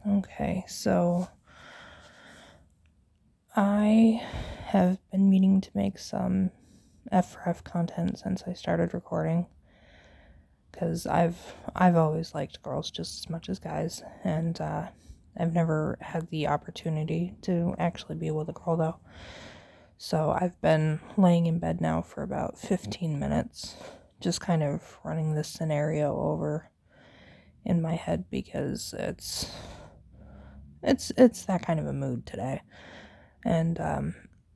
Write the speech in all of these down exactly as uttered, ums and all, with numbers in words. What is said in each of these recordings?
Okay, so I have been meaning to make some F R F content since I started recording, because I've I've always liked girls just as much as guys, and uh, I've never had the opportunity to actually be with a girl though. So I've been laying in bed now for about fifteen minutes, just kind of running this scenario over in my head because it's it's it's that kind of a mood today. And um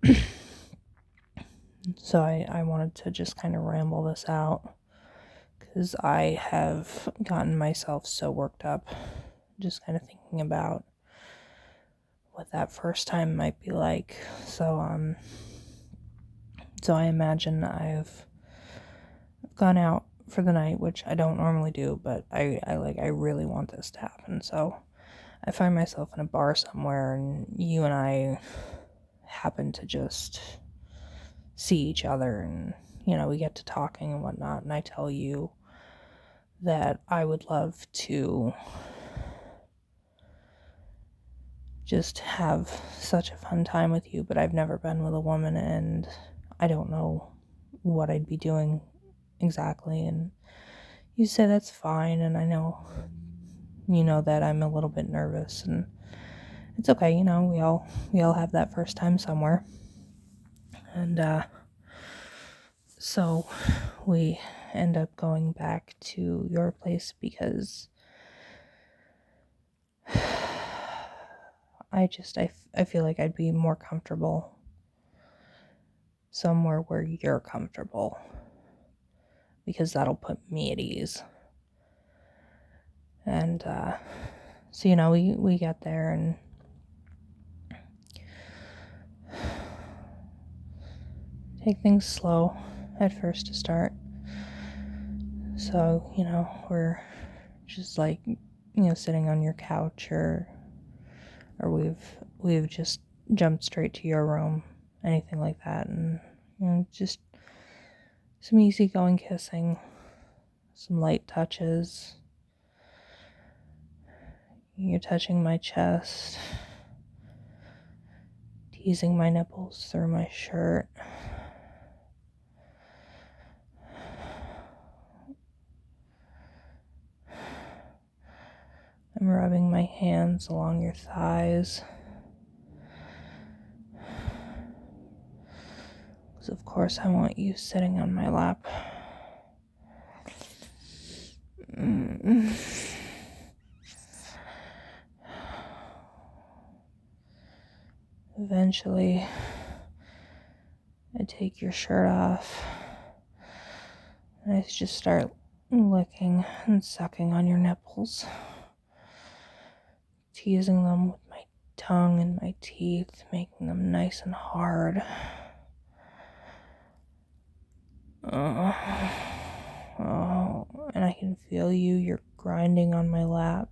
so I, I wanted to just kind of ramble this out because I have gotten myself so worked up just kind of thinking about what that first time might be like. So um so I imagine I've gone out for the night, which I don't normally do, but I, I like I really want this to happen. So I find myself in a bar somewhere and you and I happen to just see each other, and you know, we get to talking and whatnot, and I tell you that I would love to just have such a fun time with you, but I've never been with a woman and I don't know what I'd be doing exactly. And you say that's fine, and I know you know that I'm a little bit nervous, and it's okay, you know, we all we all have that first time somewhere. And uh so we end up going back to your place because I just, I, I feel like I'd be more comfortable somewhere where you're comfortable, because that'll put me at ease. And, uh, so, you know, we, we get there and take things slow at first to start. So, you know, we're just like, you know, sitting on your couch, or, or we've, we've just jumped straight to your room, anything like that. And, you know, just some easygoing kissing, some light touches. You're touching my chest, teasing my nipples through my shirt. I'm rubbing my hands along your thighs, because of course I want you sitting on my lap. Mm. Eventually, I take your shirt off, and I just start licking and sucking on your nipples, teasing them with my tongue and my teeth, making them nice and hard. Oh, oh, and I can feel you, you're grinding on my lap.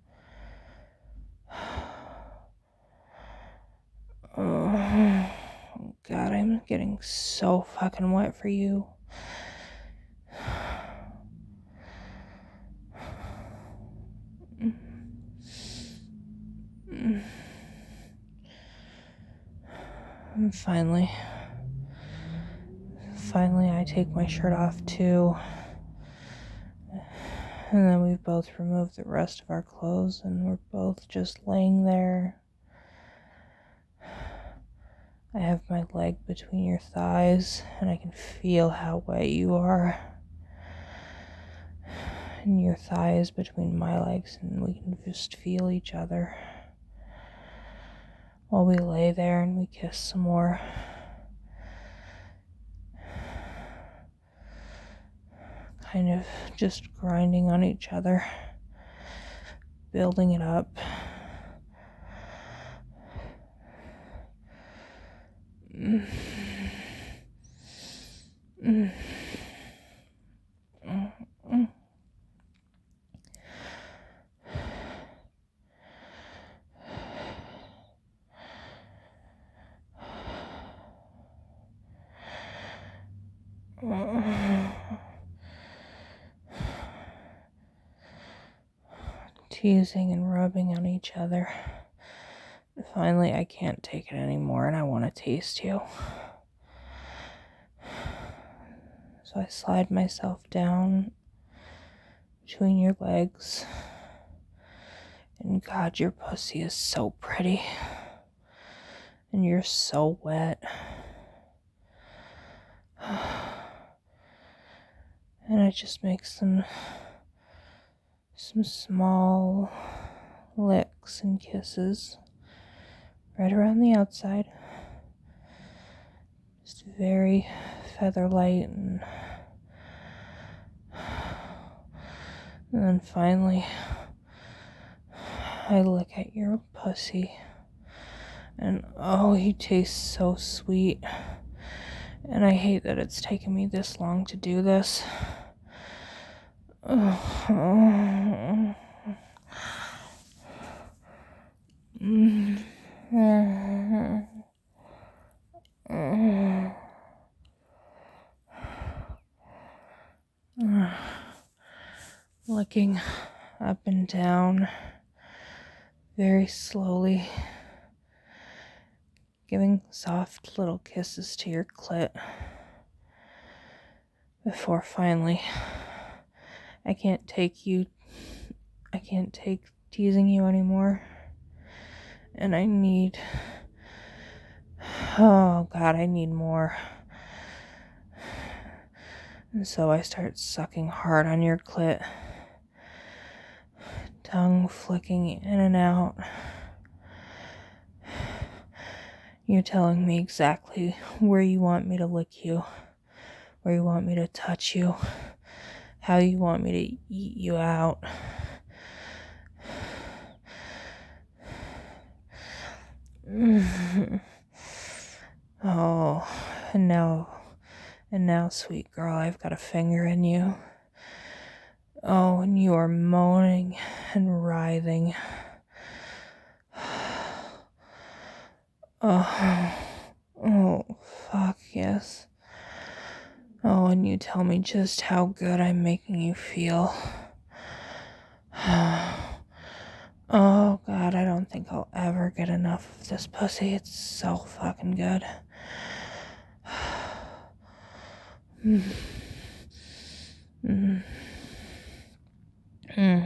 Oh, God, I'm getting so fucking wet for you. And finally, finally I take my shirt off too. And then we've both removed the rest of our clothes, and we're both just laying there. I have my leg between your thighs, and I can feel how wet you are. And your thighs between my legs, and we can just feel each other while we lay there and we kiss some more. Kind of just grinding on each other, building it up. Mm. Mm. Mm. Mm. teasing and rubbing on each other. Finally, I can't take it anymore and I want to taste you. So I slide myself down between your legs. And God, your pussy is so pretty. And you're so wet. And I just make some some small licks and kisses right around the outside. Just very feather light, and, and then finally I look at your pussy and oh, you taste so sweet. And I hate that it's taken me this long to do this. Oh. Mm. Looking up and down very slowly, giving soft little kisses to your clit before finally I can't take you I can't take teasing you anymore, and I need oh God, I need more. And so I start sucking hard on your clit, tongue flicking in and out. You're telling me exactly where you want me to lick you, where you want me to touch you, how you want me to eat you out. Oh, and now, and now, sweet girl, I've got a finger in you. Oh, and you are moaning and writhing. Oh, oh, fuck yes. Oh, and you tell me just how good I'm making you feel. Oh, God, I don't think I'll ever get enough of this pussy. It's so fucking good. mm. Mm. Mm.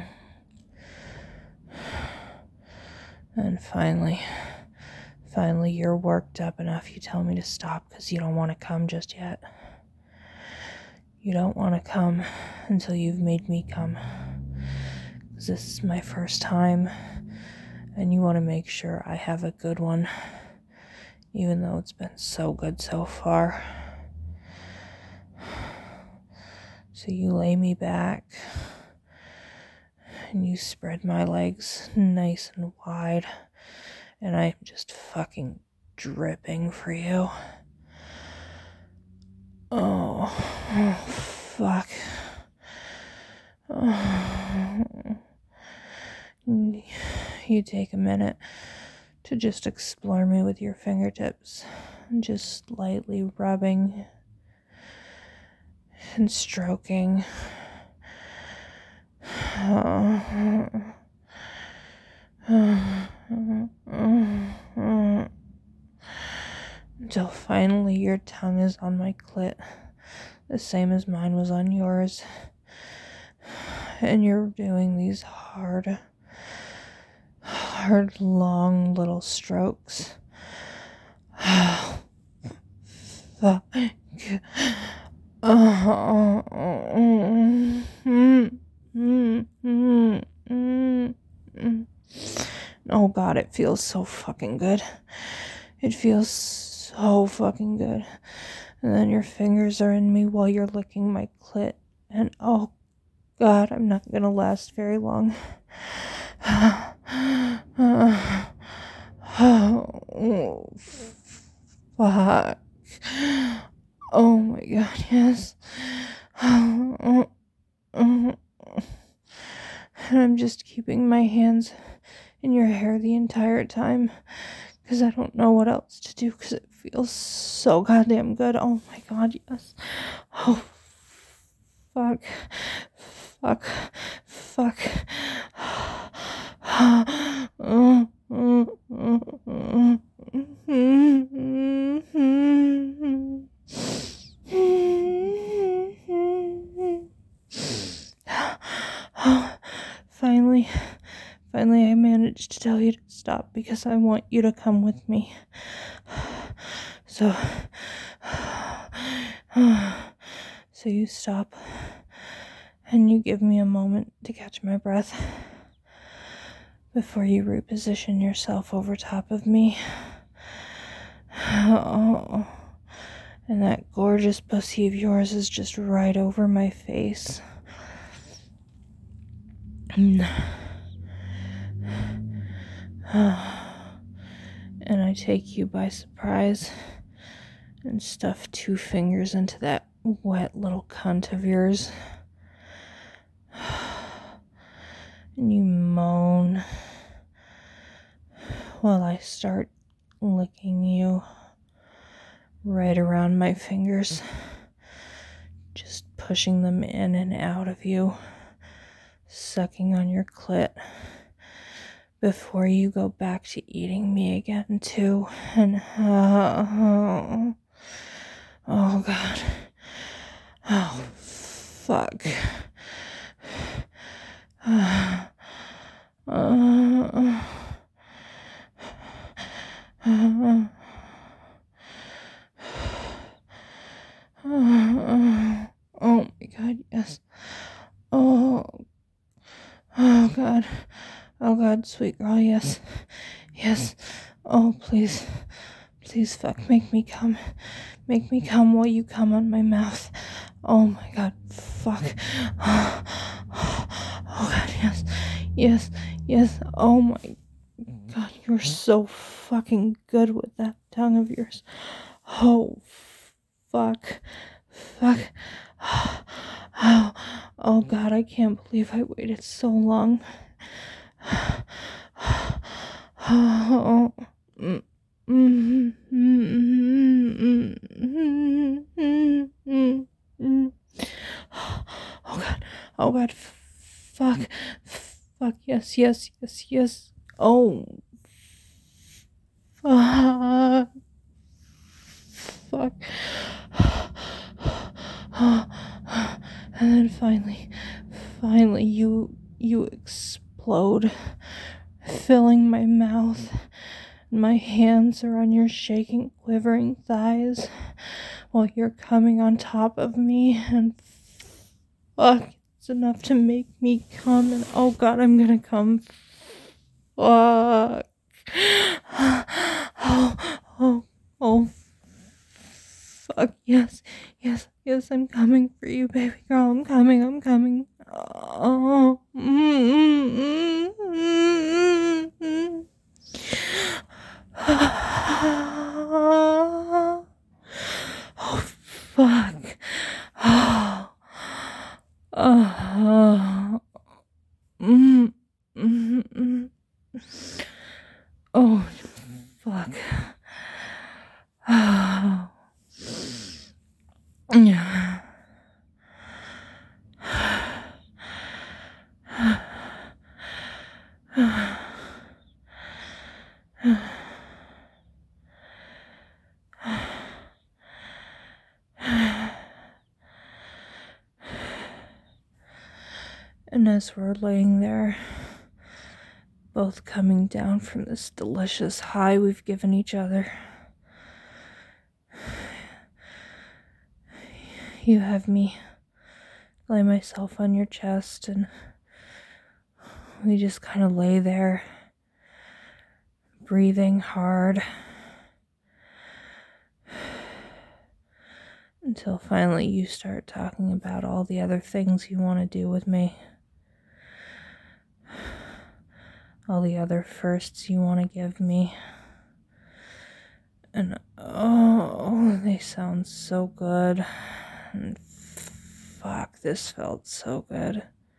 And finally, finally, you're worked up enough. You tell me to stop because you don't want to come just yet. You don't want to come until you've made me come. Because this is my first time, and you want to make sure I have a good one, even though it's been so good so far. So you lay me back, and you spread my legs nice and wide, and I'm just fucking dripping for you. Oh, oh fuck. Oh. You take a minute to just explore me with your fingertips, just lightly rubbing and stroking. Oh. Until finally your tongue is on my clit, the same as mine was on yours. And you're doing these hard, hard, long little strokes. Oh, fuck. Oh, mm, mm, mm, mm, mm, mm. Oh God, it feels so fucking good. It feels so fucking good. And then your fingers are in me while you're licking my clit. And oh God, I'm not gonna last very long. Oh, fuck. Oh my God, yes. And I'm just keeping my hands in your hair the entire time because I don't know what else to do because it feels so goddamn good. Oh my God, yes. Oh, fuck. Fuck. Fuck. Oh, finally, finally I managed to tell you to stop because I want you to come with me. So, so you stop and you give me a moment to catch my breath before you reposition yourself over top of me. Oh, and that gorgeous pussy of yours is just right over my face. And I take you by surprise and stuff two fingers into that wet little cunt of yours. And you moan while I start licking you right around my fingers, just pushing them in and out of you, sucking on your clit before you go back to eating me again too. And uh, oh, oh god, oh fuck. Uh, uh, uh, Oh, oh my god, yes. Oh, oh god. Oh god, sweet girl, yes. Yes. Oh, please. Please, fuck, make me come. Make me come while you come on my mouth. Oh my god, fuck. Oh god, yes. Yes, yes. Oh my god, you're so fucking good with that tongue of yours. Oh, fuck. Fuck. Oh, oh god, I can't believe I waited so long. Oh, mm, mm, mm, mm, mm, mm, mm. Oh god, oh god, fuck, fuck, yes, yes, yes, yes. Oh, fuck, fuck. And then finally, finally, you, you explode, filling my mouth. My hands are on your shaking, quivering thighs while you're coming on top of me, and fuck, it's enough to make me come, and oh god, I'm gonna come. Fuck. Oh, oh, oh, fuck, yes, yes, yes, I'm coming for you, baby girl, I'm coming, I'm coming. Oh, mm, mm, mm, mm, mm. Oh, fuck. Oh, oh, mm, mm, mm. Oh, fuck. Oh. Yeah. And as we're laying there, both coming down from this delicious high we've given each other, you have me lay myself on your chest, and we just kind of lay there, breathing hard, until finally you start talking about all the other things you want to do with me. All the other firsts you want to give me. And oh, they sound so good. And fuck, this felt so good.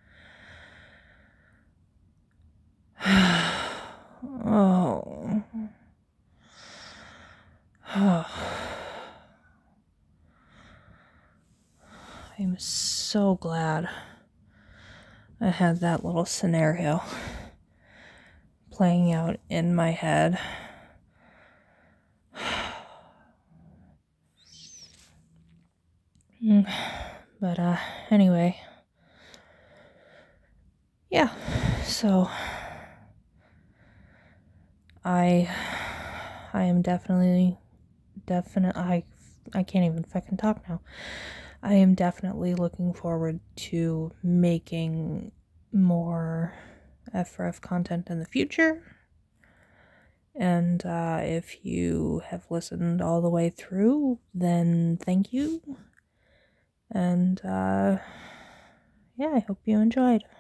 Oh. Oh. I'm so glad I had that little scenario playing out in my head. But, uh, anyway, yeah, so I I am definitely definitely I I can't even fucking talk now. I am definitely looking forward to making more F R F content in the future. And uh, if you have listened all the way through, then thank you. And uh, yeah, I hope you enjoyed.